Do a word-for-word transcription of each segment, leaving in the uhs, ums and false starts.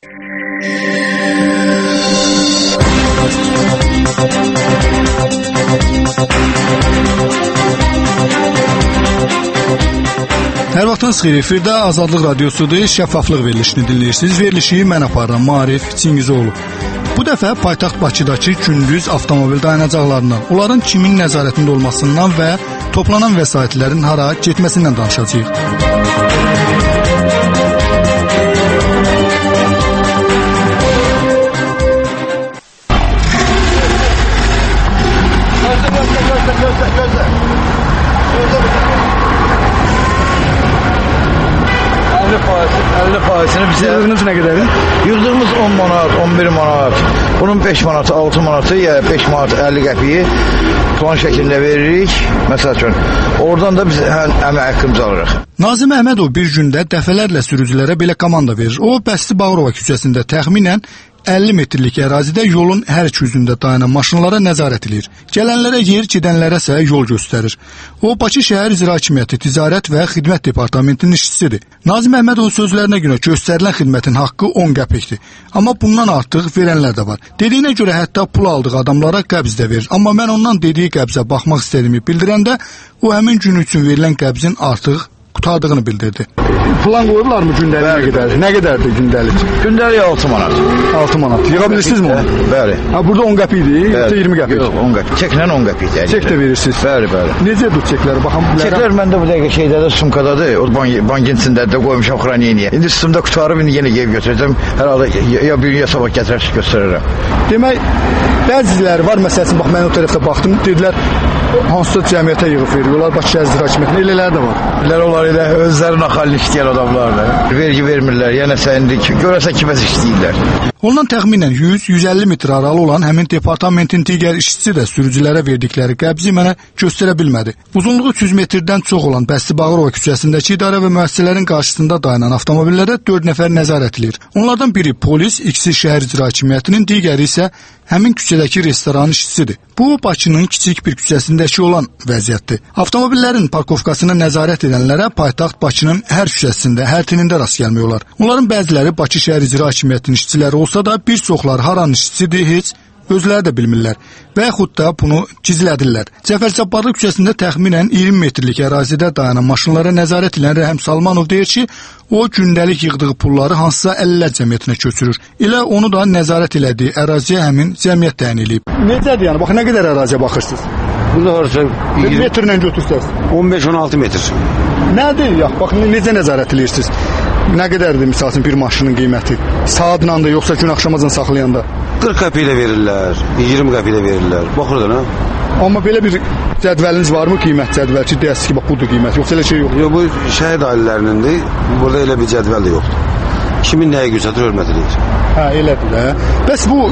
Hər vaxtınız xeyir, efirdə Azadlıq Radiosudur, şəffaflıq verilişini dinləyirsiniz. Verilişi mən aparıram, Maarif Çingizoğlu. Bu dəfə paytaxt Bakıdakı gündüz avtomobil dayanacaqlarından, onların kimin nəzarətində olmasından və toplanan vəsaitlərin hara getməsindən danışacağıq. əlli faizini bizə... Yığdığınız nə qədərir? Yığdığımız on manat, on bir manat, bunun beş manatı, altı manatı, ya beş manat əlli qəpiyi plan şəklində veririk. Məsəl üçün, oradan da biz əmək haqqımızı alırıq. Nazim Əhmədov bir gündə dəfələrlə sürücülərə belə komanda verir. O, Bəsti Bağırova küçəsində təxminən əlli metrlik ərazidə yolun hər iki üzündə dayanan maşınlara nəzarət edir. Gələnlərə yer, gedənlərə isə yol göstərir. O, Bakı Şəhər İcra Hakimiyyəti Ticarət və Xidmət Departamentinin işçisidir. Nazim Əhmədov sözlərinə görə göstərilən xidmətin haqqı on qəpikdir. Amma bundan artıq verənlər də var. Dediyinə görə hətta pul aldığı adamlara qəbz də verir. Amma mən ondan dediyi qəbzə baxmaq istədiyimi bildirəndə o həmin gün üçün verilən qəbzin artıq qutardığını bildirdi. Plan qoyurlar mı gündəlik nə qədər? Nə qədərdir gündəlik? Gündəlik altı manat. altı manat. Yığa bilirsiniz mi onu? Bəli. Ha, burada on qəpikdir, yoxsa iyirmi qəpik? Yox, on qəpik. Çəklə on qəpikdir. Çək də verirsiniz. Bəli, bəli. Necə bu çəkləri? Baxın bilərəm. Çəklər məndə bu dəqiqə şeydədir, sumkadadır. O bankın içindədir, qoymuşam xraniyeniyə. İndi sistemdə qutarıb, indi yenə gəlib götürəcəm. Hər halda ya bir gün ya sabah gətirər göstərərəm. Demək, bəziləri var, məsələn, bax, mən o tərəfdə baxdım, dedilər, hansısa cəmiyyətə yığıb veriyorlar, Bakı Şəhər İcra Hakimiyyətinə, elələri də var. Elələr olar, elə özləri naxalli işləyən adamlardır. Vergi vermirlər, yəni sən görəsən kiməsə işləyirlər. Ondan təxminən yüz yüz əlli metr aralı olan həmin departamentin digər işçisi də sürücülərə verdikləri qəbzi mənə göstərə bilmədi. Uzunluğu üç yüz metrdən çox olan Bəsti Bağırova küçəsindəki idarə və müəssisələrin qarşısında dayanan avtomobillərə dörd nəfər nəzarət edir. Onlardan biri polis, ikisi Şəhər İcra Hakimiyyətinin, digəri isə həmin küçədəki restoranın işçisidir. Bu, Bakının kiçik bir küçəsindəki olan vəziyyətdir. Avtomobillərin parkovkasına nəzarət edənlərə paytaxt Bakının hər küçəsində, hər tinində rast gəlmək olar. Onların bəziləri Bakı Şəhər İcra Hakimiyyətinin işçiləri olsa da, bir çoxları haranın işçisidir, heç özləri də bilmirlər və yaxud da bunu gizlədirlər. Cəfər Cabbarlı küçəsində təxminən iyirmi metrlik ərazidə dayanan maşınlara nəzarət edən Rəhəm Salmanov deyir ki, o gündəlik yığdığı pulları hansısa əlillər cəmiyyətinə köçürür. Elə onu da nəzarət elədiyi əraziyə həmin cəmiyyət təyin edib. Necədir yəni? Bax, nə qədər əraziyə baxırsınız? Burada harca metrlə götürsəz. on beş on altı metr. Nədir ya? Bax, necə nəzarət edirsiniz? Nə qədərdir misal üçün bir maşının qiyməti? Saatla da yoxsa gün axşamacan saxlayanda? qırx qəpik ilə verirlər, iyirmi qəpik ilə verirlər. Baxırdan ha. Amma belə bir cədvəliniz varmı, qiymət cədvəli ki, deyəsiz ki, bax budur qiymət, yoxsa elə şey yox? Yox, bu şəhid ailələrinin burada elə bir cədvəl də yoxdur. Kimin nəyə göstərir, hörmət edir. Hə, elədir də. Bəs bu,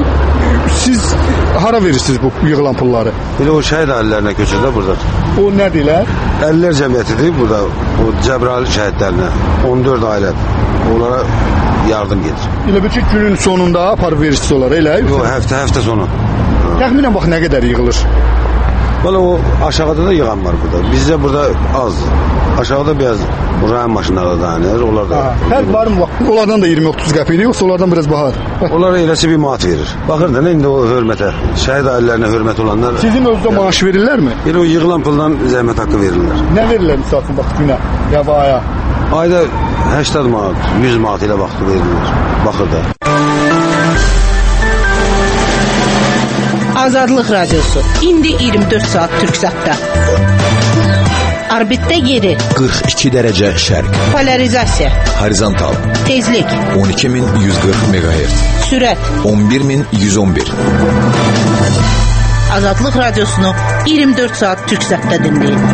siz hara verirsiniz bu yığılan pulları? Elə o şəhid ailələrinə köçürlər buradadır. O nədirlər? Əlillər cəmiyyətidir burada, o Cəbrayıl şəhidlərinə, on dörd ailədir. Onlara yardım gedir. Elə bir ki, günün sonunda aparıb verirsiniz onlara, elə? Yox, həftə, həftə sonu. Təxminən bax, nə qədər yığılır? Valla o aşağıda da yığan var burada. Bizdə burada azdır. Aşağıda biraz rayın maşınları da dayanır, onlar da... Fərq var mı? Onlardan da iyirmi otuz qəpikdir, yoxsa onlardan biraz bahar? Onlara eləsi bir manat verir. Baxır da, indi o hörmətə, şəhid ailələrinə hörmət olanlar... Sizin özdə maaş verirlərmi? Elə o yığılan puldan zəhmət haqqı verirlər. Nə verirlər misafir bax günə, ya və aya? Ayda səksən manat, yüz manat ilə vaxtı verirlər. Baxır da. Azadlıq Radiosu. İndi iyirmi dörd saat Türksatda. Orbitdə yeri qırx iki dərəcə şərq. Polarizasiya Horizontal tezlik on iki min yüz qırx meqahertz. Sürət on bir min yüz on bir. Azadlıq Radiosunu iyirmi dörd saat Türksatda dinləyin.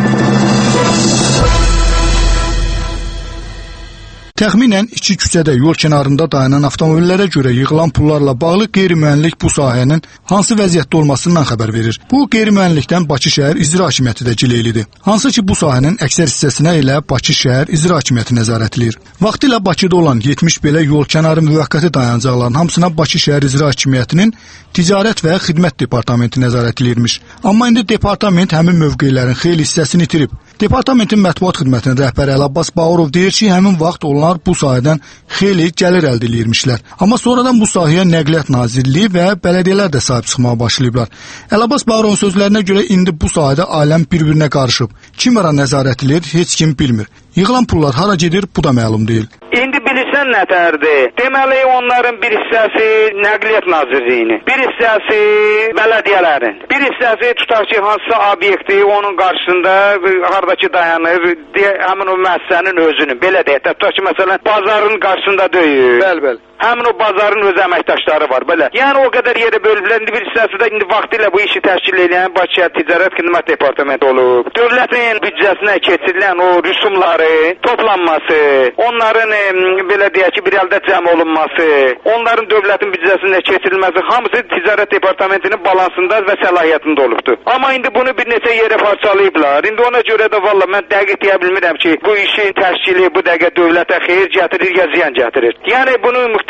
Təxminən iki küçədə yol kənarında dayanan avtomobillərə görə yığılan pullarla bağlı qeyri-müəyyənlik bu sahənin hansı vəziyyətdə olmasından xəbər verir. Bu qeyri-müəyyənlikdən Bakı Şəhər İcra Hakimiyyəti də cileylidir. Hansı ki, bu sahənin əksər hissəsinə elə Bakı Şəhər İcra Hakimiyyəti nəzarət edir. Vaxtilə Bakıda olan yetmiş belə yol kənarı müvəqqəti dayanacaqların hamısına Bakı Şəhər İcra Hakimiyyətinin Ticarət və Xidmət Departamenti nəzarət edirmiş. Amma indi departament həmin mövqelərin xeyli hissəsini itirib. Departamentin mətbuat xidmətinin rəhbəri Əlabbas Bağırov deyir ki, həmin vaxt onlar bu sahədən xeyli gəlir əldə edirmişlər. Amma sonradan bu sahəyə Nəqliyyat Nazirliyi və bələdiyyələr də sahib çıxmağa başlayıblar. Əlabbas Bağırovun sözlərinə görə indi bu sahədə aləm bir-birinə qarışıb. Kim ara nəzarət edir, heç kim bilmir. Yığılan pullar hara gedir, bu da məlum deyil. İndi bilirsən nətərdir? Deməli onların bir hissəsi Nəqliyyat Nazirliyinin, bir hissəsi bələdiyyələrin, bir hissəsi tutaq ki, hansısa obyekti onun qarşısında hardakı dayanır, deyə, həmin o müəssisənin özünün, belə deyək, tutaq ki, məsələn, bazarın qarşısında deyil. Bəli, bəli. Həmin o bazarın öz əməkdaşları var, belə. Yəni o qədər yerə bölüblər, indi bir hissəsi də indi vaxtilə bu işi təşkil edən Bakı Şəhər Ticarət Xidmət Departamenti olub. Dövlətin büdcəsinə keçirilən o rüsumları toplanması, onların belə deyək ki, bir əldə cəm olunması, onların dövlətin büdcəsinə keçirilməsi hamısı Ticarət Departamentinin balansında və səlahiyyətində olubdur. Amma indi bunu bir neçə yerə parçalayıblar. İndi ona görə də valla mən dəqiq deyə bilmirəm ki, bu işin təşkili bu dəqiqə dövlətə xeyir gətirir, ya ziyan gətirir. Yəni bunu müxtəlif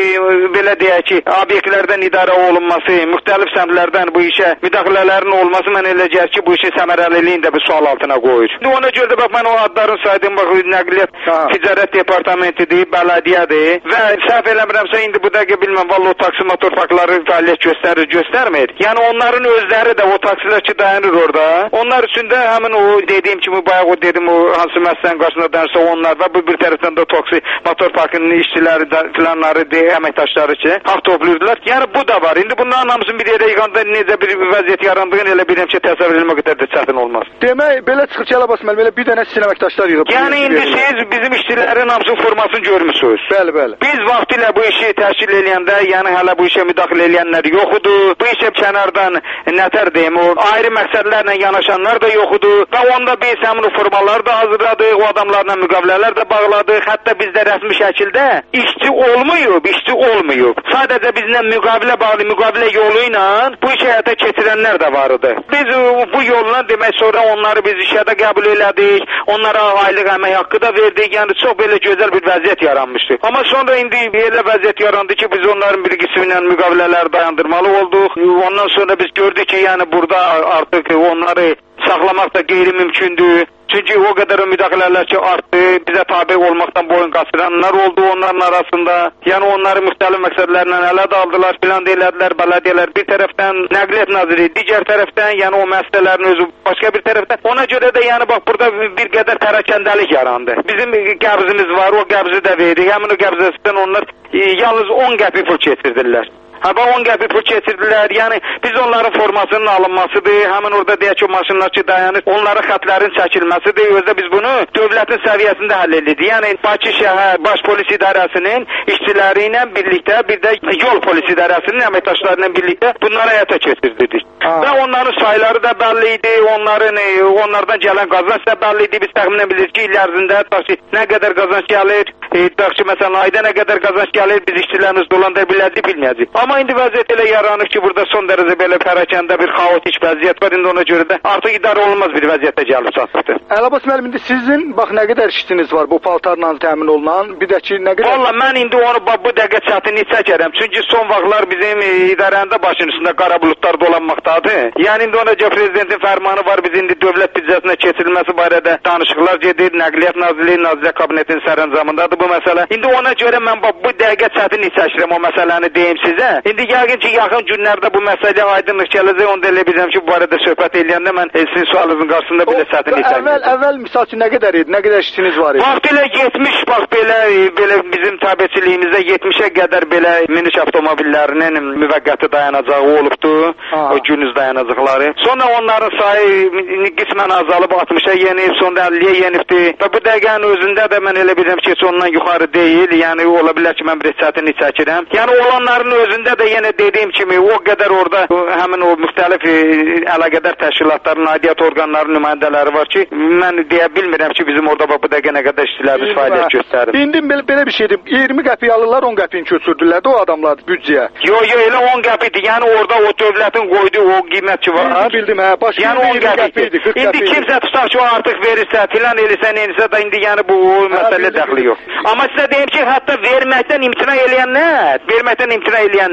belə deyək ki, obyektlərdən idarə olunması, müxtəlif səmtlərdən bu işə müdaxilələrin olması mən elə gəlir ki, bu işin səmərəliliyin də bir sual altına qoyur. İndi ona görə də bax mən o adların saydım, bax Nəqliyyat Ticarət Departamentidir, bələdiyyədir və səhv eləmirəmsə indi bu dəqiqə bilməm valla o taksi motor parkları fəaliyyət göstərir, göstərmir. Yəni onların özləri də o taksilər ki dayanır orada. Onlar üçün də həmin o dediyim kimi bayaq o dedim o hansı məsələnin qarşısında dayanırsa onlar və bu bir tərəfdən də taksi motor parkının işçiləri də filanlar əməkdaşları ki, haqq toplayırdılar. Yəni bu da var. İndi bunların hamısını bir yerə yığanda necə bir vəziyyət yarandığını elə bilirəm ki, təsəvvür etmək qədər də çətin olmaz. Demək, belə çıxır ki, Əlabbas müəllim, elə bir dənə sizin əməkdaşlar yığıb. Yəni indi siz bizim işçilərin hamısının formasını görmüsünüz. Bəli, bəli. Biz vaxtilə bu işi təşkil eləyəndə, yəni hələ bu işə müdaxilə eləyənlər yox idi. Bu işə kənardan nətər deyim, o ayrı məqsədlərlə yanaşanlar da yox idi. Və onda biz həmin o formaları da hazırladıq, o adamlarla müqavilələr də bağladıq. Hətta bizdə rəsmi şəkildə işçi olmayıb, işçi olmayıb. Sadəcə bizlə müqavilə bağlı, müqavilə yolu ilə bu işə həyata keçirənlər də var idi. Biz bu yolla demək sonra onları biz işə də qəbul elədik, onlara aylıq əmək haqqı da verdik. Yəni çox belə gözəl bir vəziyyət yaranmışdı. Amma sonra indi elə vəziyyət yarandı ki, biz onların bir qismi ilə müqavilələri dayandırmalı olduq. Ondan sonra biz gördük ki, yəni burada artıq onları saxlamaq da qeyri-mümkündür. Çünki o qədər müdaxilələr ki artdı, bizə tabe olmaqdan boyun qaçıranlar oldu onların arasında. Yəni onları müxtəlif məqsədlərlə ələ də aldılar, filan elədilər, bələdiyyələr bir tərəfdən, Nəqliyyat Naziri digər tərəfdən, yəni o məsələlərin özü başqa bir tərəfdən. Ona görə də yəni bax burada bir qədər pərakəndəlik yarandı. Bizim qəbzimiz var, o qəbzi də verdik. Həmin o qəbzəsindən onlar e, yalnız on qəpik pul keçirdilər. Həbə on qəpik pul keçirdilər. Yəni biz onların formasının alınmasıdır. Həmin orada deyək ki, maşınlar ki dayanır, onların xətlərin çəkilməsidir. Özdə biz bunu dövlətin səviyyəsində həll edirik. Yəni Bakı şəhər Baş Polis İdarəsinin işçiləri ilə birlikdə, bir də Yol Polis İdarəsinin əməkdaşları ilə birlikdə bunları həyata keçirdik. Və onların sayları da bəlli idi. Onların onlardan gələn qazanc da bəlli idi. Biz təxminən bilirik ki, il ərzində tutaq nə qədər qazanc gəlir, tutaq ki, məsələn ayda nə qədər qazanc gəlir, biz işçilərimiz dolandıra biləcəyik, bilməyəcəyik. Amma indi vəziyyət elə yaranır ki, burada son dərəcə belə pərakəndə bir xaotik vəziyyət var. İndi ona görə də artıq idarə olunmaz bir vəziyyətə gəlib çatıbdır. Əlabbas müəllim, indi sizin bax nə qədər işçiniz var bu paltarla təmin olunan? Bir də ki, nə qədər? Valla mən indi onu bax bu dəqiqə çətinlik çəkərəm. Çünki son vaxtlar bizim idarənin də başının üstündə qara buludlar dolanmaqdadır. Yəni indi ona görə prezidentin fərmanı var. Biz indi dövlət büdcəsinə keçirilməsi barədə danışıqlar gedir. Nəqliyyat Nazirliyi, Nazirə Kabinetinin sərəncamındadır bu məsələ. İndi ona görə mən bax bu dəqiqə çətinlik çəkirəm o məsələni deyim sizə. İndi yəqin ki, yaxın günlərdə bu məsələyə aydınlıq gələcək. Onu da elə bilirəm ki, bu barədə söhbət eləyəndə mən sizin sualınızın qarşısında belə çətinlik çəkirəm. Əvvəl, əvvəl misal üçün nə qədər idi? Nə qədər işçiniz var idi? Vaxtilə yetmiş, bax belə, belə bizim tabeçiliyimizdə yetmişə qədər belə minik avtomobillərinin müvəqqəti dayanacağı olubdu. Aa. O günüz dayanacaqları. Sonra onların sayı qismən azalıb altmışa yenib, sonra əlliyə yenibdi. Və bu dəqiqənin özündə də mən elə bilirəm ki, heç ondan yuxarı deyil. Yəni ola bilər ki, mən bir çətinlik çəkirəm. Yəni olanların özündə də yenə dediyim kimi o qədər orada o, həmin o müxtəlif e, əlaqədar təşkilatların, aidiyyət orqanlarının nümayəndələri var ki, mən deyə bilmirəm ki, bizim orada bu dəqiqə nə qədər işçilərimiz fəaliyyət göstərir. İndi belə, belə bir şeydir. iyirmi qəpik alırlar, on qəpiyin köçürdülər də o adamlar büdcəyə. Yo, yo, elə on qəpikdir. Yəni orada o dövlətin qoyduğu o qiymət ki var. Bildim, bildim, hə. Başqa yəni on qəpikdir. İndi kimsə tutaq ki, o artıq verirsə, filan elirsə, neyirsə də indi yəni bu o məsələ dəxli yox. Amma sizə deyim ki, hətta verməkdən imtina eləyənlər, verməkdən imtina eləyənlər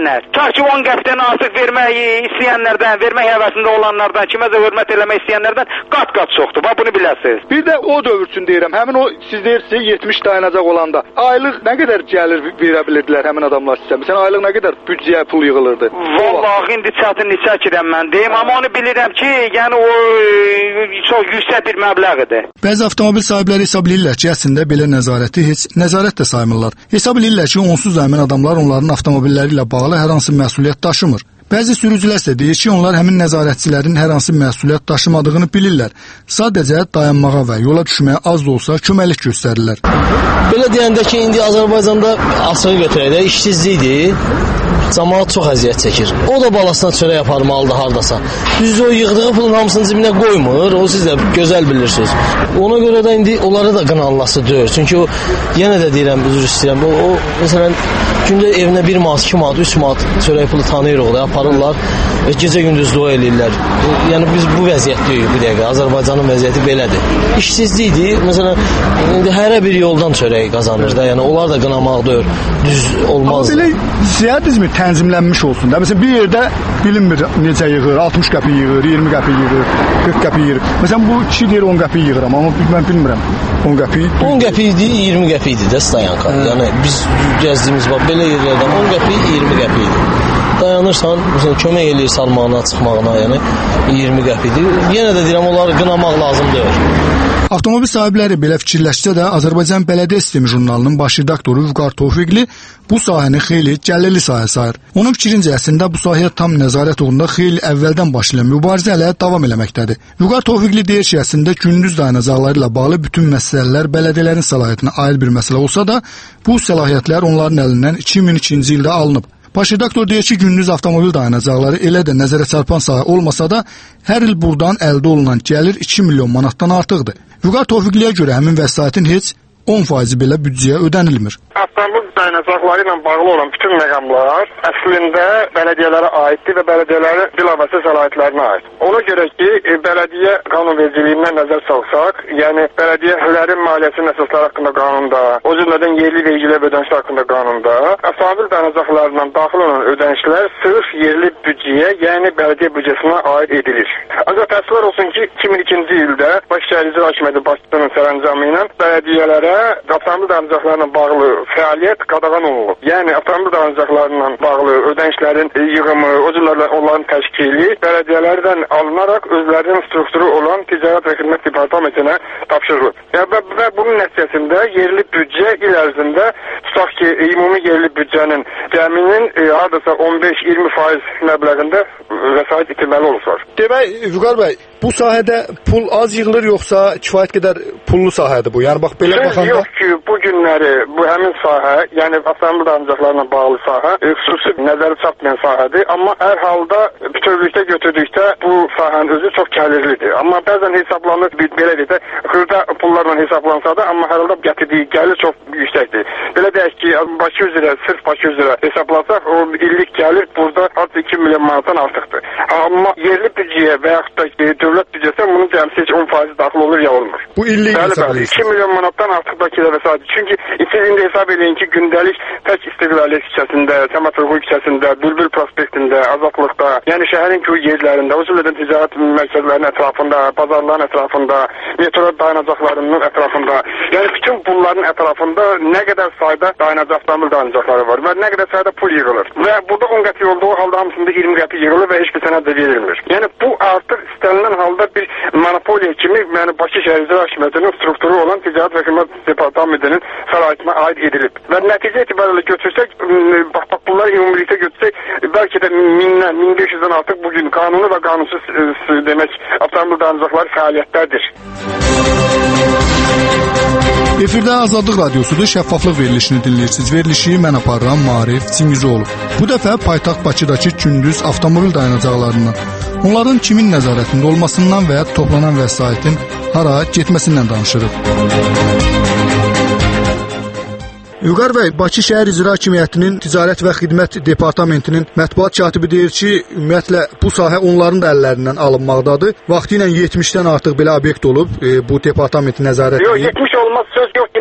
verənlər. Ta ki on qəpdən artıq vermək istəyənlərdən, vermək həvəsində olanlardan, kiməsə hörmət eləmək istəyənlərdən qat-qat çoxdur. Bax bunu biləsiniz. Bir də o dövr üçün deyirəm. Həmin o siz deyirsiniz yetmiş dayanacaq olanda aylıq nə qədər gəlir verə bilirdilər həmin adamlar sizə? Məsələn aylıq nə qədər büdcəyə pul yığılırdı? Vallahi indi çətinlik çəkirəm mən deyim, amma onu bilirəm ki, yəni o çox yüksək bir məbləğdir. Bəzi avtomobil sahibləri hesab edirlər ki, əslində belə nəzarəti heç nəzarət də saymırlar. Hesab edirlər ki, onsuz da həmin adamlar onların avtomobilləri ilə bağlı hər hansı məsuliyyət daşımır. Bəzi sürücülər isə deyir ki, onlar həmin nəzarətçilərin hər hansı məsuliyyət daşımadığını bilirlər. Sadəcə dayanmağa və yola düşməyə az da olsa köməklik göstərirlər. Belə deyəndə ki, indi Azərbaycanda açığı götürək də işsizlikdir. Cəmaət çox əziyyət çəkir. O da balasına çörək aparmalıdır hardasa. Düzdür, o yığdığı pulun hamısını cibinə qoymur. O siz də gözəl bilirsiniz. Ona görə də indi onlara da qınanlası deyir. Çünki o, yenə də deyirəm, üzr istəyirəm. O, o məsələn, gündə evinə bir manat, iki manat, üç manat çörək pulu tanıyırıq da, aparırlar. Və gecə-gündüz dua eləyirlər. Yəni biz bu vəziyyətdəyik bu dəqiqə. Azərbaycanın vəziyyəti belədir. İşsizlikdir. Məsələn, indi hərə bir yoldan çörək qazanır da. Yəni onlar da qınamaq deyir. Düz olmaz. Amma belə ziyadizmi tənzimlənmiş olsun da. Məsələn, bir yerdə bilinmir necə yığır, altmış qəpik yığır, iyirmi qəpik yığır, qırx qəpik yığır. Məsələn, bu kişi deyir on qəpik yığıram, amma mən bilmirəm. on qəpik. on qəpikdir, iyirmi qəpikdir də stayanka. Yəni biz gəzdiyimiz bax belə yerlərdən on qəpik, iyirmi qəpikdir. Dayanırsan, məsələn, kömək eləyir salmağına, çıxmağına, yəni iyirmi qəpikdir. Yenə də deyirəm, onları qınamaq lazım deyil. Avtomobil sahibləri belə fikirləşsə də, Azərbaycan Bələdiyyə Sistemi jurnalının baş redaktoru Vüqar Tofiqli bu sahəni xeyli gəlirli sahə sayır. Onun fikrincə əslində bu sahəyə tam nəzarət uğrunda xeyli əvvəldən başlayan mübarizə hələ davam eləməkdədir. Vüqar Tofiqli deyir ki, əslində gündüz dayanacaqları ilə bağlı bütün məsələlər bələdiyyələrin səlahiyyətinə aid bir məsələ olsa da, bu səlahiyyətlər onların əlindən iki min ikinci ildə alınıb. Baş redaktor deyir ki, gündüz avtomobil dayanacaqları elə də nəzərə çarpan sahə olmasa da, hər il buradan əldə olunan gəlir iki milyon manatdan artıqdır. Vüqar Tofiqliyə görə həmin vəsaitin heç on faizi belə büdcəyə ödənilmir. Avtomobil dayanacaqları ilə bağlı olan bütün məqamlar əslində bələdiyyələrə aiddir və bələdiyyələrin bilavasitə səlahiyyətlərinə aid. Ona görə ki, bələdiyyə qanunvericiliyindən nəzər salsaq, yəni bələdiyyələrin maliyyəsinin əsasları haqqında qanunda, o cümlədən yerli vergilər və ödənişlər haqqında qanunda, avtomobil dayanacaqlarından daxil olan ödənişlər sırf yerli büdcəyə, yəni bələdiyyə büdcəsinə aid edilir. Ancaq təəssüflər olsun ki, iki min ikinci ildə Baş Şəhər İcra Hakimiyyəti başçısının sərəncamı ilə bələdiyələrə avtomobil dayanacaqlarına bağlı fəaliyyət qadağan olunub. Yəni avtomobil dayanacaqlarına bağlı ödənişlərin yığımı, o cürlərlə onların təşkili bələdiyyələrdən alınaraq özlərinin strukturu olan Ticarət və Xidmət Departamentinə tapşırılıb. Yəni, və, və bunun nəticəsində yerli büdcə il ərzində tutaq ki, ümumi yerli büdcənin cəminin e, hardasa on beş iyirmi faiz məbləğində vəsait itirməli olurlar. Demək, Vüqar bəy, bu sahədə pul az yığılır yoxsa kifayət qədər pullu sahədir bu? Yəni bax belə baxanda yox ki, bu günləri bu həmin sahə, yəni avtomobil dayanacaqlarına bağlı sahə e, xüsusi nəzərə çarpmayan sahədir, amma hər halda bütövlükdə götürdükdə bu sahənin özü çox gəlirlidir. Amma bəzən hesablanır, belə deyək də, xırda pullarla hesablansa da, amma hər halda gətirdiyi gəlir çox yüksəkdir. Belə deyək ki, Bakı üzrə, sırf Bakı üzrə hesablasaq, o illik gəlir burada artıq iki milyon manatdan artıqdır. Amma yerli büdcəyə və yaxud da dövlət büdcəsinə bunun cəmsi heç on faizi daxil olur ya olmur. Bu illik hesab edirsən. iki milyon manatdan artıq Bakıda vəsait. Çünki içində hesab edin ki, gündəlik tək İstiqlaliyyət küçəsində, Səməd Vurğun küçəsində, Bülbül prospektində, Azadlıqda, yəni şəhərin köy yerlərində, o cümlədən ticarət mərkəzlərinin ətrafında, bazarların ətrafında, metro dayanacaqlarının ətrafında, yəni bütün bunların ətrafında nə qədər sayda dayanacaq, avtomobil dayanacaqları var və nə qədər sayda pul yığılır. Və burada on qəpik olduğu halda hamısında iyirmi qəpik yığılır və heç bir sənəd də verilmir. Yəni bu artıq istənilən halda bir monopoliya kimi, yəni Bakı Şəhər İcra Hakimiyyətinin strukturu olan Ticarət və Xidmət Departamentinin səlahiyyətinə aid edilib. Və nəticə etibarilə götürsək, bax, bax bunları ümumilikdə götürsək, bəlkə də mindən, min beş yüzdən artıq bugün qanunu və qanunsuz demək, avtomobil dayanacaqları fəaliyyətlərdir. Efirdə Azadlıq Radiosudur, şəffaflıq verilişini dinləyirsiniz. Verilişi mən aparıram, Maarif Çingizoğlu. Bu dəfə paytaxt Bakıdakı gündüz avtomobil dayanacaqlarından, onların kimin nəzarətində olmasından və ya toplanan vəsaitin hara getməsindən danışırıq. Vüqar bəy, Bakı Şəhər İcra Hakimiyyətinin Ticarət və Xidmət Departamentinin mətbuat katibi deyir ki, ümumiyyətlə bu sahə onların da əllərindən alınmaqdadır. Vaxtı ilə yetmişdən artıq belə obyekt olub, e, bu departamentin nəzarəti. Yox, yetmiş olmaz, söz yox ki,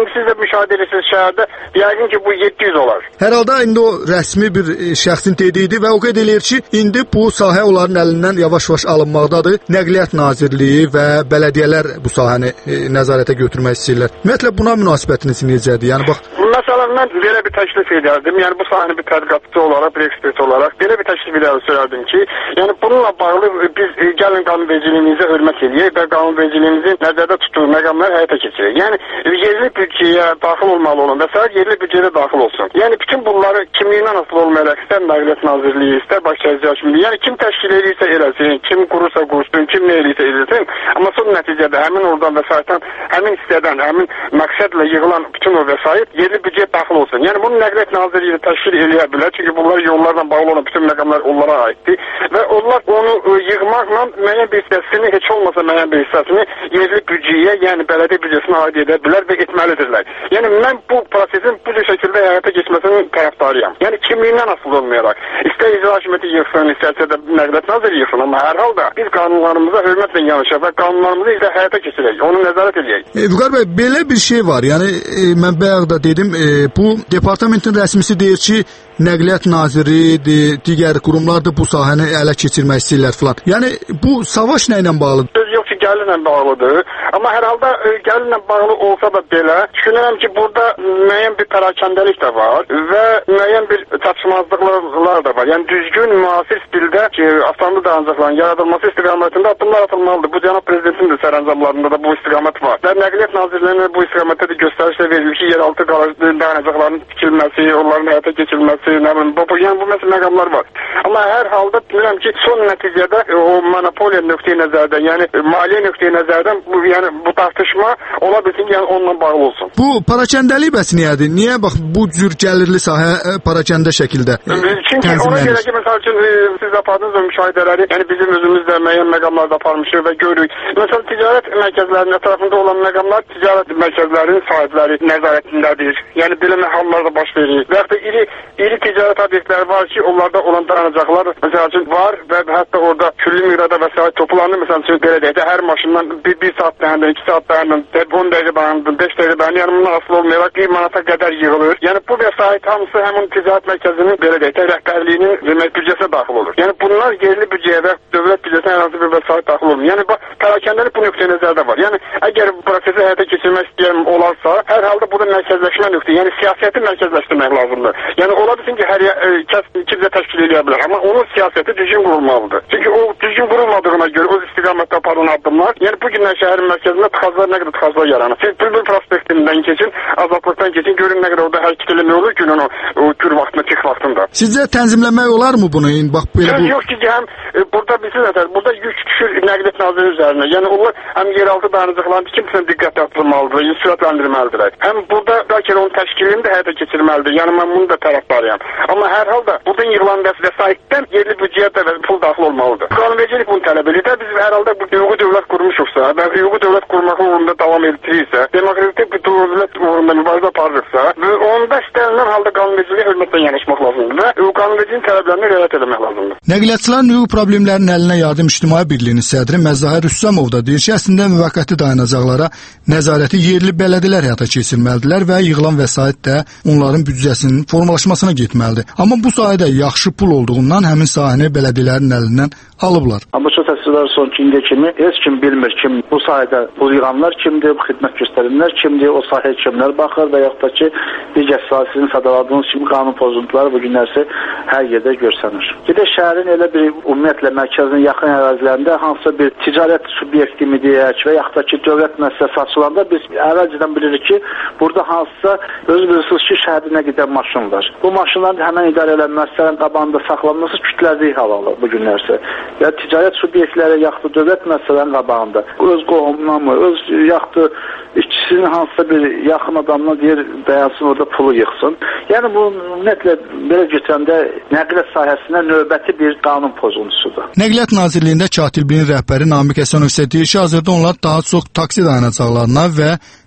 indi siz də müşahidə edirsiniz şəhərdə, yəqin ki, bu yeddi yüz olar. Hər halda indi o rəsmi bir şəxsin dediyi və o qeyd eləyir ki, indi bu sahə onların əlindən yavaş-yavaş alınmaqdadır. Nəqliyyat Nazirliyi və bələdiyyələr bu sahəni e, nəzarətə götürmək istəyirlər. Ümumiyyətlə buna münasibətiniz necədir? Yəni bax, məsələn mən belə bir təklif edərdim. Yəni bu sahəni bir tədqiqatçı olaraq, bir ekspert olaraq belə bir təklif edərdim söylərdim ki, yəni bununla bağlı biz e, gəlin qanunvericiliyimizə hörmət eləyək və qanunvericiliyimizin nəzərdə tutduğu məqamları həyata keçirək. Yəni yerli büdcəyə daxil olmalı olan və sair yerli büdcəyə daxil olsun. Yəni bütün bunları kimliyindən asılı olmayaraq istər Nəqliyyat Nazirliyi, istər Bakı Şəhər Hakimliyi, yəni kim təşkil edirsə eləsin, kim qurursa qursun, kim nə edirsə edilsin, amma son nəticədə həmin oradan vəsaitdən, həmin hissədən, həmin məqsədlə yığılan bütün o vəsait yerli büdcəyə daxil olsun. Yəni bunu Nəqliyyat Nazirliyi təşkil edə bilər, çünki bunlar yollarla bağlı olan bütün məqamlar onlara aiddir və onlar onu ə, yığmaqla müəyyən bir hissəsini, heç olmasa müəyyən bir hissəsini yerli büdcəyə, yəni bələdiyyə büdcəsinə aid edə bilər və etməlidirlər. Yəni mən bu prosesin bu cür şəkildə həyata keçməsinin tərəfdarıyam. Yəni kimliyindən asılı olmayaraq, istər icra hakimiyyəti yığsın, istərsə də Nəqliyyat Nazirliyi yığsın, amma hər halda biz qanunlarımıza hörmətlə yanaşaq və qanunlarımızı isə həyata keçirək, onu nəzarət edək. E, Vüqar bəy, belə bir şey var. Yəni e, mən bayaq da dedim, e, bu departamentin rəsmisi deyir ki, Nəqliyyat Naziri, de, digər qurumlar da bu sahəni ələ keçirmək istəyirlər filan. Yəni bu savaş nə ilə bağlıdır? Söz yox ki, gəlirlə bağlıdır. Amma hər halda e, gəlirlə bağlı olsa da belə, düşünürəm ki, burada müəyyən bir pərakəndəlik də var və müəyyən bir çatışmazlıqlar da var. Yəni düzgün, müasir stildə ki, avtomobil dayanacaqların yaradılması istiqamətində addımlar atılmalıdır. Bu cənab prezidentin də sərəncamlarında da bu istiqamət var. Və Nəqliyyat Nazirliyinin bu istiqamətdə də göstərişlər verilir ki, yeraltı qaraj dayanacaqların tikilməsi, onların həyata keçirilməsi, nə bilim, bu, yəni bu məsələ məqamlar var. Amma hər halda bilirəm ki, son nəticədə o monopoliya nöqteyi nəzərdən, yəni maliyyə nöqteyi nəzərdən bu, yəni bu tartışma ola bilsin ki, yəni onunla bağlı olsun. Bu parakəndəlik bəs niyədir? Niyə bax bu cür gəlirli sahə parakəndə şəkildə e, çünki ona görə ki, məsəl üçün e, siz apardınız o müşahidələri, yəni bizim özümüz də müəyyən məqamlarda aparmışıq və görürük. Məsələn, ticarət mərkəzlərinin ətrafında olan məqamlar ticarət mərkəzlərinin sahibləri nəzarətindədir. Yəni belə hallarda baş verir. Və yaxud da iri, iri ticarət obyektləri var ki, onlarda olan dayanacaqlar məsəl üçün var və hətta orada külli miqdarda vəsait toplanır. Məsəl üçün belə deyək də hər maşından bir, bir saat dayandır, iki saat dayandır, on dəqiqə dayandır, beş dəqiqə dayandır. Yəni bundan asılı olmayaraq bir manata qədər yığılır. Yəni bu vəsait hamısı həmin ticarət mərkəzinin belə deyək də rəhbərliyinin demək büdcəsinə daxil olur. Yəni bunlar yerli büdcəyə və dövlət büdcəsinə hər hansı bir vəsait daxil olmur. Yəni bu pərakəndəlik bu nöqteyi nəzərdə var. Yəni əgər bu prosesi həyata keçirmək istəyən olarsa, hər halda burada mərkəzləşmə nöqteyi, yəni siyasəti mərkəzləşdirmək lazımdır. Yəni ola bilsin ki, hər e, kəs ikizə təşkil edə bilər, amma onun siyasəti düzgün qurulmalıdır. Çünki o düzgün qurulmadığına görə o istiqamətdə aparılan addımlar, yəni bu gündən şəhərin mərkəzində tıxaclar nə qədər tıxaclar yaranır. Siz Bülbül prospektindən keçin, Azadlıqdan keçin, görün nə qədər orada hərəkət eləmək olur günün o, o gür vaxtında, pik vaxtında. Sizcə tənzimləmək olar mı bunu? Bax belə bu. Yox ki, həm e, burada bilsiniz nədir, burada yük düşür Nəqliyyat Naziri üzərinə. Yəni onlar həm yeraltı dayanacaqların tikintisinə diqqət yaptırmalıdır, sürətləndirməlidirlər. Həm burada bəlkə onun təşkilini də həyata keçirməlidir. Yəni mən bunu da tərəfdarıyam. Amma hər halda buradan yığılan vəsaitdən yerli büdcəyə də pul daxil olmalıdır. Qanunvericilik bunu tələb edir də biz hər halda bu hüquqi dövlət qurmuşuqsa və hüquqi dövlət qurmaq uğrunda davam etdirirsə, demokratik bir dövlət uğrunda mübarizə aparırsa, onda istənilən halda qanunvericiliyə hörmətlə yanaşmaq lazımdır və qanunvericiliyin tələblərini riayət etmək lazımdır. Nəqliyyatçıların hüquq problemlərinin əlinə yardım İctimai Birliyinin sədri Məzahir Rüstəmov da deyir ki, əslində müvəqqəti dayanacaqlara nəzarəti yerli bələdiyyələr həyata keçirməlidirlər və yığılan vəsait də onların büdcəsinin formalaşmasına getməlidir. Amma bu sahədə yaxşı pul olduğundan həmin sahəni bələdiyyələrin əlindən alıblar. Amma bu təsvirlər son gündə kimi heç kim bilmir kim bu sahədə pul yığanlar kimdir, bu xidmət göstərenlər kimdir, o sahəyə kimlər baxır və yaxud da ki, digər sizin sadaladığınız kimi qanun pozuntuları bu günlərsə hər yerdə görsənir. Gedək şəhərin elə bir ümumiyyətlə mərkəzinin yaxın ərazilərində hansısa bir ticarət subyekti mi deyək və yaxud da ki, dövlət müəssisəsi açılanda biz əvvəlcədən bilirik ki, burada hansısa özü bilirsiniz ki, şəhərdə gedən maşın var. Bu maşınların həmən idarə edilən müəssisələrin qabağında saxlanması kütləvi hal alır bu günlərsə. Ya ticarət subyektləri yaxud da dövlət müəssisələrinin qabağında öz qohumundan mı, öz yaxud işçisinin hansısa bir yaxın adamına deyir dayansın orada pulu yıxsın. Yəni bu ümumiyyətlə belə götürəndə nəqliyyat sahəsində növbəti bir qanun pozuntusudur. Nəqliyyat Nazirliyində katibliyin rəhbəri Namiq Həsənov isə deyir ki, hazırda onlar daha çox taksi dayanacaqlarına və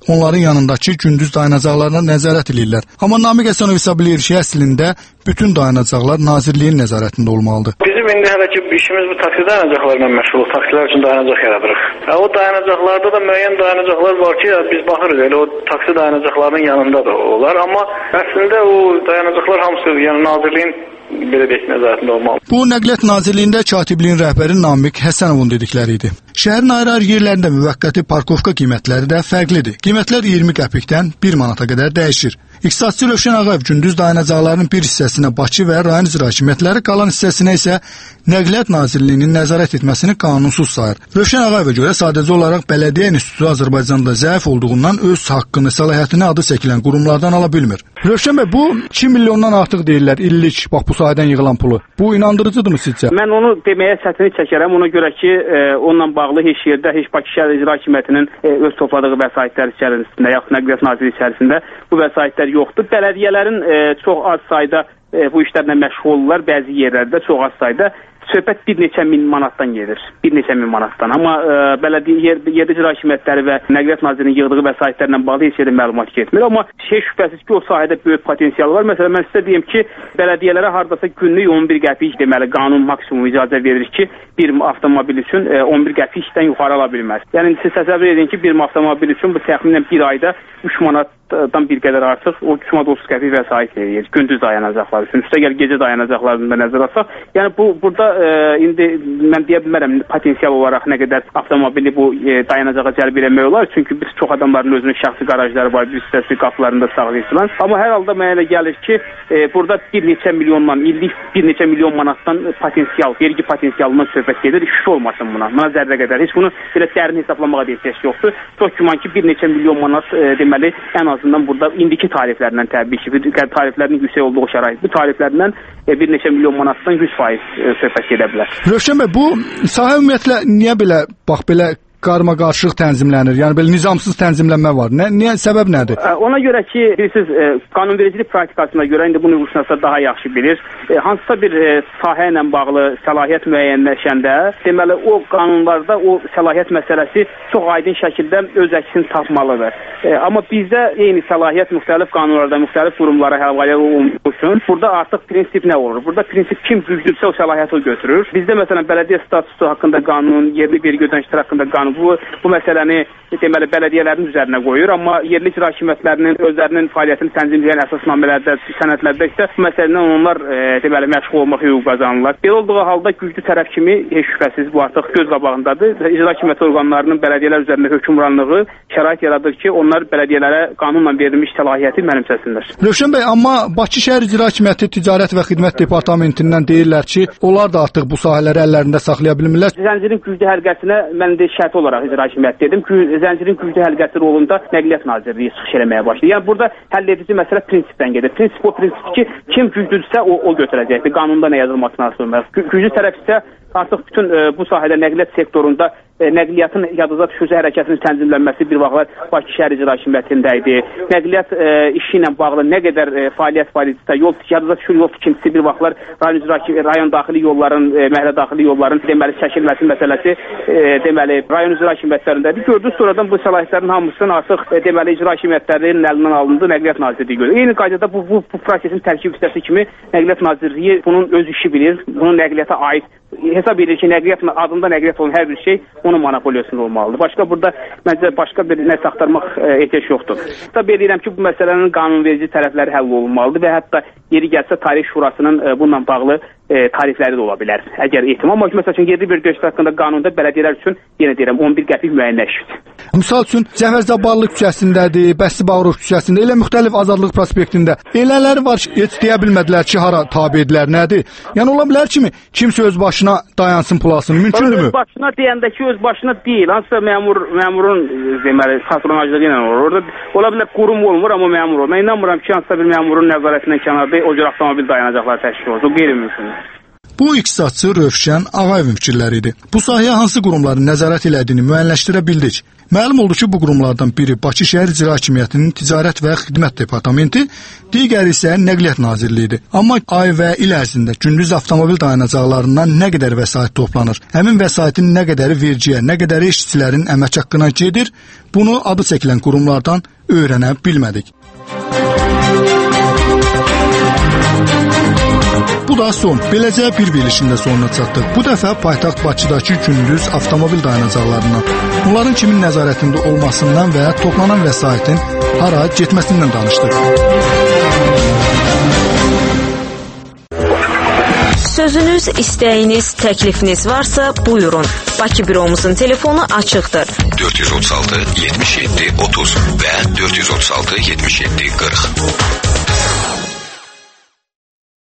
onların yanındakı gündüz dayanacaqlarına nəzarət edirlər. Amma Namiq Həsənov hesab edir ki, əslində bütün dayanacaqlar nazirliyin nəzarətində olmalıdır. Bizim indi hələ ki işimiz bu taksi dayanacaqlarla məşğuluq. Taksilər üçün dayanacaq yaradırıq. O dayanacaqlarda da müəyyən dayanacaqlar var ki, biz baxırıq elə o taksi dayanacaqlarının yanında da olar. Amma əslində o dayanacaqlar hamısı yəni nazirliyin belə deyək nəzarətində olmalı. Bu Nəqliyyat Nazirliyində katibliyin rəhbəri Namiq Həsənovun dedikləri idi. Şəhərin ayrı-ayrı yerlərində müvəqqəti parkovka qiymətləri də fərqlidir. Qiymətlər iyirmi qəpikdən bir manata qədər dəyişir. İqtisadçı Rövşən Ağayev gündüz dayanacaqlarının bir hissəsinə Bakı və rayon icra hakimiyyətləri, qalan hissəsinə isə Nəqliyyat Nazirliyinin nəzarət etməsini qanunsuz sayır. Rövşən Ağayevə görə sadəcə olaraq Bələdiyyə İnstitutu Azərbaycanda zəif olduğundan öz haqqını, səlahiyyətini adı çəkilən qurumlardan ala bilmir. Rövşən bəy, bu iki milyondan artıq deyirlər illik bax bu sahədən yığılan pulu. Bu inandırıcıdırmı sizcə? Mən onu deməyə çətinlik çəkərəm. Ona görə ki, e, onunla bağlı heç yerdə, heç Bakı Şəhər İcra Hakimiyyətinin e, öz topladığı vəsaitlər içərisində, yaxud Nəqliyyat Nazirliyi içərisində bu vəsaitlər yoxdur. Bələdiyyələrin e, çox az sayda e, bu işlərlə məşğul olurlar, bəzi yerlərdə çox az sayda. Söhbət bir neçə min manatdan gedir. Bir neçə min manatdan. Amma e, bələdiyyə yer, yerdə icra hakimiyyətləri və Nəqliyyat Nazirliyinin yığdığı vəsaitlərlə bağlı heç yerdə məlumat getmir. Amma şey şübhəsiz ki, o sahədə böyük potensial var. Məsələn, mən sizə deyim ki, bələdiyyələrə hardasa günlük on bir qəpik deməli qanun maksimum icazə verir ki, bir avtomobil üçün e, on bir qəpikdən yuxarı ala bilməz. Yəni siz təsəvvür edin ki, bir avtomobil üçün bu təxminən bir ayda üç manatdan bir qədər artıq o üç manat otuz qəpik vəsait verir. Gündüz dayanacaqlar üçün. Üstəgəl gecə dayanacaqlarını da nəzərə alsaq, yəni bu burada e, indi mən deyə bilmərəm potensial olaraq nə qədər avtomobili bu e, dayanacağa cəlb etmək olar. Çünki biz çox adamların özünün şəxsi qarajları var, bir hissəsi qapılarında saxlayırsılar. Amma hər halda mənə elə gəlir ki, e, burada bir neçə milyondan, illik bir neçə milyon manatdan potensial, vergi potensialından söhbət gedir. İş olmasın buna. Buna zərrə qədər. Heç bunu belə dərin hesablamağa ehtiyac yoxdur. Çox güman ki, bir neçə milyon manat e, deməli ən azından burada indiki tariflərdən təbii ki, tariflərinin yüksək olduğu şərait. Bu tariflərdən e, bir neçə milyon manatdan yüz faiz e, söhbət gedə bilər. Rövşən bəy, bu sahə ümumiyyətlə niyə belə bax belə qarma-qarışıq tənzimlənir? Yəni belə nizamsız tənzimlənmə var. Nə, niyə, səbəb nədir? Ona görə ki, bilirsiniz, e, qanunvericilik praktikasına görə indi bunu Rusnasa daha yaxşı bilir. E, hansısa bir e, sahə ilə bağlı səlahiyyət müəyyənləşəndə, deməli o qanunlarda o səlahiyyət məsələsi çox aydın şəkildə öz əksini tapmalıdır. E, amma bizdə eyni səlahiyyət müxtəlif qanunlarda, müxtəlif qurumlara həvalə olunduğu üçün burada artıq prinsip nə olur? Burada prinsip kim güclüdürsə o səlahiyyəti o götürür. Bizdə məsələn bələdiyyə statusu haqqında qanun, yerli vergi ödənişləri haqqında qanun bu, bu məsələni deməli bələdiyyələrin üzərinə qoyur, amma yerli icra hakimiyyətlərinin özlərinin fəaliyyətini tənzimləyən əsasnamələrdə, sənədlərdə isə bu məsələdən onlar e, deməli məşğul olmaq hüququ qazanırlar. Belə olduğu halda güclü tərəf kimi heç şübhəsiz bu artıq göz qabağındadır. İcra hakimiyyəti orqanlarının bələdiyyələr üzərində hökmranlığı şərait yaradır ki, onlar bələdiyyələrə qanunla verilmiş səlahiyyəti mənimsəsinlər. Rövşən bəy, amma Bakı Şəhər İcra Hakimiyyəti Ticarət və Xidmət Departamentindən deyirlər ki, onlar da artıq bu sahələri əllərində saxlaya bilmirlər. Zəncirin güclü həlqəsinə mən də şərt olaraq icra hakimiyyəti dedim ki, zəncirin güclü həlqəsi rolunda Nəqliyyat Nazirliyi çıxış eləməyə başlayır. Yəni burada həll edici məsələ prinsipdən gedir. Prinsip o prinsip ki, kim güclüdürsə o, o götürəcəkdir. Qanunda nə yazılmasına asılmaz. Güclü tərəf isə artıq bütün e, bu sahədə nəqliyyat sektorunda e, nəqliyyatın yadıza düşürücü hərəkətinin tənzimlənməsi bir vaxtlar Bakı Şəhər İcra Hakimiyyətində idi. Nəqliyyat e, işi ilə bağlı nə qədər e, fəaliyyət fəaliyyətdə yol yadıza düşür yol tikintisi bir vaxtlar rayon icra rayon daxili yolların, e, məhəllə daxili yolların deməli çəkilməsi məsələsi e, deməli rayon icra hakimiyyətlərindədir. Gördünüz sonradan bu səlahiyyətlərin hamısının artıq e, deməli icra hakimiyyətlərinin əlindən alındı, Nəqliyyat Nazirliyi görür. Eyni qaydada bu, bu, bu prosesin tərkib hissəsi kimi Nəqliyyat Nazirliyi bunun öz işi bilir, bunun nəqliyyata aid hesab edir ki, nəqliyyat adında nəqliyyat olan hər bir şey onun monopoliyasında olmalıdır. Başqa burada məncə başqa bir nəsə axtarmaq e, ehtiyac yoxdur. Tabii edirəm ki, bu məsələnin qanunverici tərəfləri həll olunmalıdır və hətta yeri gəlsə Tarif Şurasının e, bununla bağlı e, tarifləri də ola bilər. Əgər ehtimal, amma məsəl üçün yerli bir göstəriş haqqında qanunda bələdiyyələr üçün yenə deyirəm on bir qəpik müəyyənləşir. Misal üçün Cəfər Cabbarlı küçəsindədir, Bəsti Bağırov küçəsində, elə müxtəlif Azadlıq prospektində. Elələri var ki, heç deyə bilmədilər ki, hara tabe edilər, nədir? Yəni ola bilər kimi kimsə öz başına dayansın pulasını, mümkündürmü? Öz başına deyəndə ki, öz başına deyil. Hansısa məmur, məmurun deməli patronajlığı ilə olur. Orada ola bilər qurum olmur, amma məmur olur. Mən inanmıram ki, hansısa bir məmurun nəzarətindən kənarda o cür avtomobil dayanacaqları təşkil olur. O qeyri-mümkündür. Bu iqtisadçı Rövşən Ağayevin fikirləri idi. Bu sahəyə hansı qurumların nəzarət elədiyini müəyyənləşdirə bildik. Məlum oldu ki, bu qurumlardan biri Bakı şəhər İcra Hakimiyyətinin Ticarət və Xidmət Departamenti, digəri isə Nəqliyyat Nazirliyidir. Amma ay və il ərzində gündüz avtomobil dayanacaqlarından nə qədər vəsait toplanır, həmin vəsaitin nə qədəri vergiyə, nə qədəri işçilərin əmək haqqına gedir, bunu adı çəkilən qurumlardan öyrənə bilmədik. Bu da son. Beləcə bir verilişində sonuna çatdıq. Bu dəfə paytaxt Bakıdakı gündüz avtomobil dayanacaqlarından, bunların kimin nəzarətində olmasından və toplanan vəsaitin hara getməsindən danışdıq. Sözünüz, istəyiniz, təklifiniz varsa buyurun. Bakı büromuzun telefonu açıqdır. dörd yüz otuz altı yetmiş yeddi otuz və dörd yüz otuz altı yetmiş yeddi qırx.